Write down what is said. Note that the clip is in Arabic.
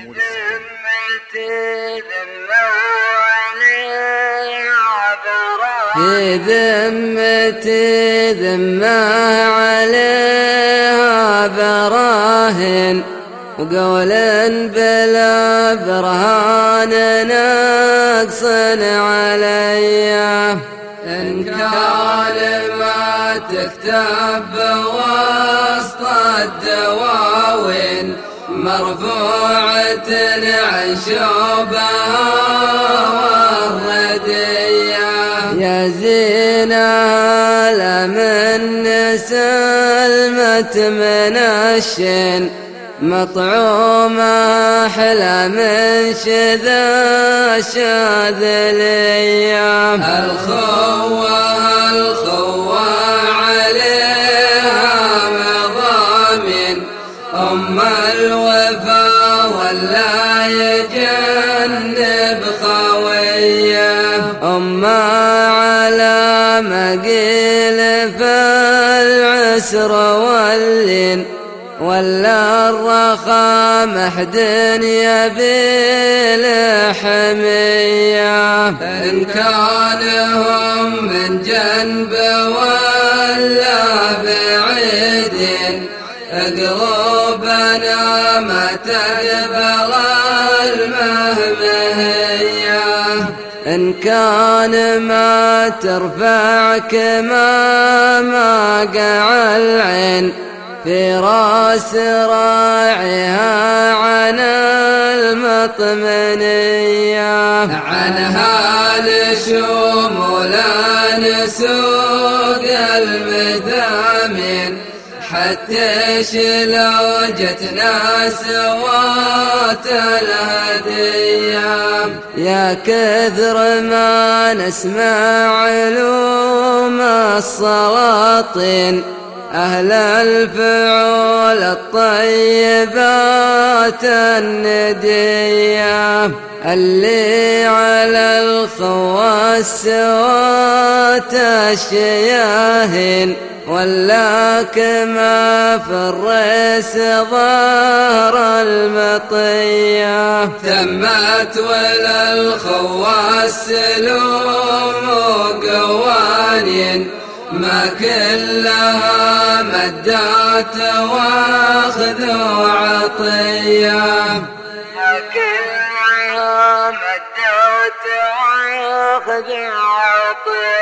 في ذمتي ذمة عليها براهن، وقول بلا برهان نقص علي. إن كان ما تكتب بوسط الدواوين مرفوعة عن شوبها والردية، يا زينها لمن سلمت من الشين مطعومة أحلى من شذا الشاذلية. الخوة عليها مضامن الوفا ولا يجنب خويه، على مقيل فالعسر واللين ولا الرخا محد يبي لحمية. إن كانهم من جنب ولا بعيد قلوبنا ما تقبل المهمهية. إن كان ما ترفعك ما قع العين في راس راعيها عن المطمنية، عنها نشوم ولا نسوق المدامين حتى لو جتنا سوات الهدية. يا كثر ما نسمع علوم السلاطين أهل الفعول الطيبات الندية، اللي على الخواس سوات الشياهين ولاك ما في الريس ظهر المطية. تمت ولا الخواس سلوم وقوانين ما كلها مدات واخذ وعطية، ما كلها مدات واخذ وعطية.